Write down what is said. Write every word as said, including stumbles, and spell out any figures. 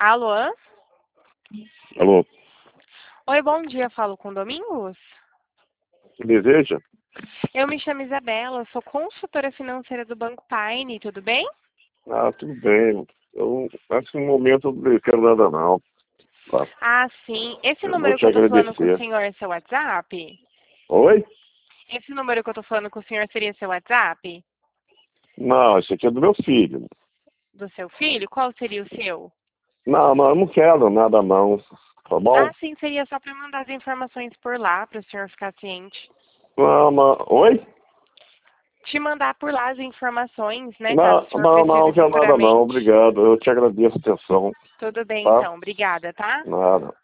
Alô? Alô, Oi, bom dia. Falo com Domingos? que deseja? Eu me chamo Isabela, sou consultora financeira do Banco Paine, tudo bem? Ah, tudo bem. Eu, nesse momento, eu não quero nada não. Tá? Ah, sim. Esse Eu vou número te que eu tô falando com o agradecer. senhor é seu WhatsApp? Oi? Esse número que eu tô falando com o senhor seria seu WhatsApp? Não, esse aqui é do meu filho. Do seu filho? Qual seria o seu? Não, não, eu não quero nada não. Tá bom? Ah, sim, seria só para mandar as informações por lá, para o senhor ficar ciente. Não, não. Oi? Te mandar por lá as informações, né, caso Não, o senhor não, não, não precise quero nada não. futuramente. Obrigado. Eu te agradeço a atenção. Tudo bem, Tá? então. Obrigada, tá? Nada.